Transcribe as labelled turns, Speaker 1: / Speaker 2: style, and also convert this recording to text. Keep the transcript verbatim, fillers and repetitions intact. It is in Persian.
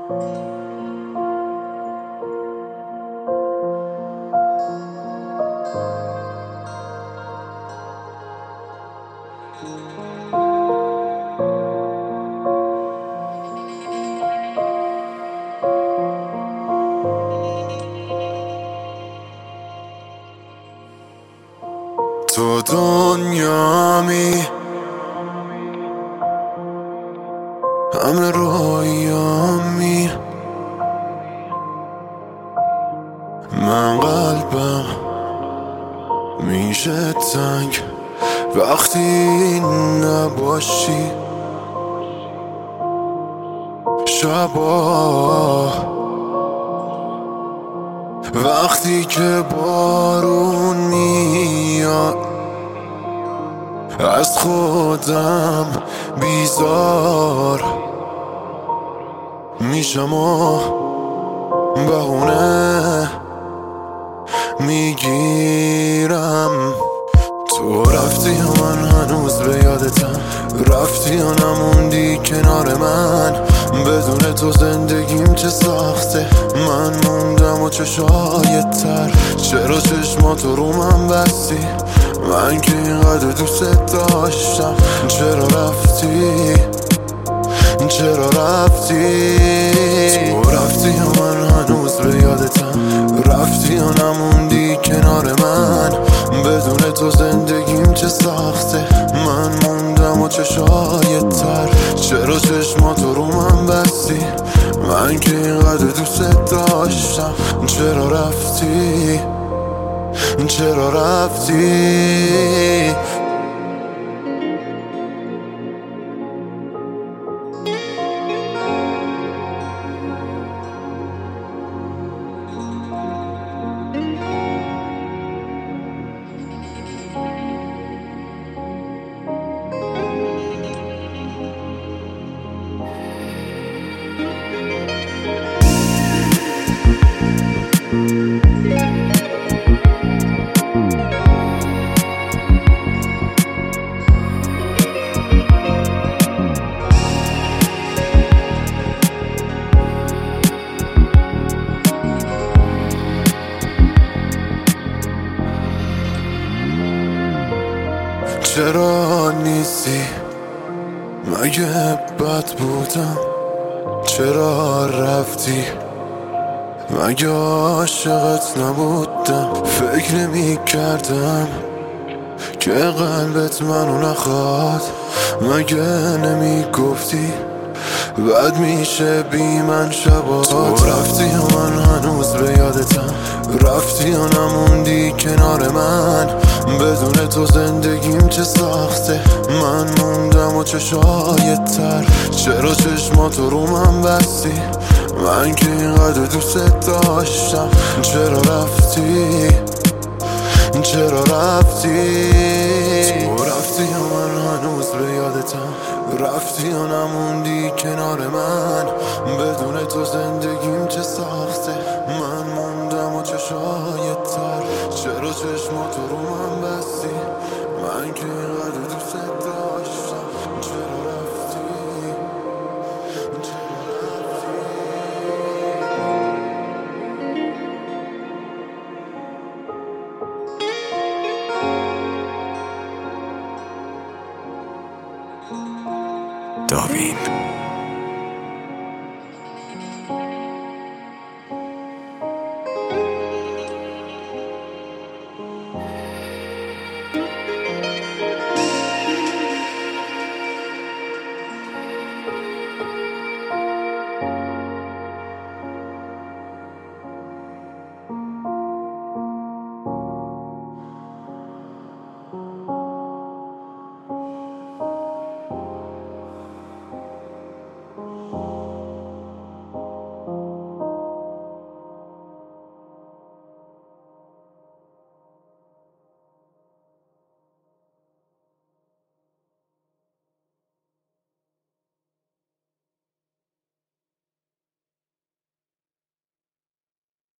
Speaker 1: تو دنیامی، همه رویامی، من قلبم میشه تنگ وقتی نباشی. شبا وقتی که بارون میاد از خودم بیزار میشم و بهونه میگیرم. تو رفتی و من هنوز به یادتم، رفتی و نموندی کنار من. بدون تو زندگیم چه سخته، من موندم و چه شاید تر. چرا چشماتو رو من بستی، من که اینقدر دوست داشتم. چرا رفتی، چرا رفتی، تو رفتی و من هنوز به یادتم، رفتی و نموندی کنار من. بدون تو زندگیم چه سخته، من موندم و چه شاید تر. چرا چشماتو رو من بستی، من که اینقدر دوست داشتم. چرا رفتی، چرا رفتی. چرا نیستی، مگه بد بودم؟ چرا رفتی، مگه عاشقت نبودم؟ فکر نمی کردم که قلبت منو نخواد. مگه نمی گفتی بد میشه بی من شبا؟ تو رفتی و من هنوز به یادتم، رفتی و نموندی کنار من. بدون تو زندگیم چه سخته، من موندم و چه شاید تر. چرا چشماتو رو من بستی، من که اینقدر دوست داشتم. چرا رفتی، چرا رفتی، تو رفتی و من هنوز به یادتم، رفتی و نموندی کنار من. بدون تو زندگیم چه سخته، من موندم و چه شاید تر. چرا چشماتو رو من بستی، من که اینقدر دوست داشتم. چرا رفتی، چرا رفتی.
Speaker 2: داوین.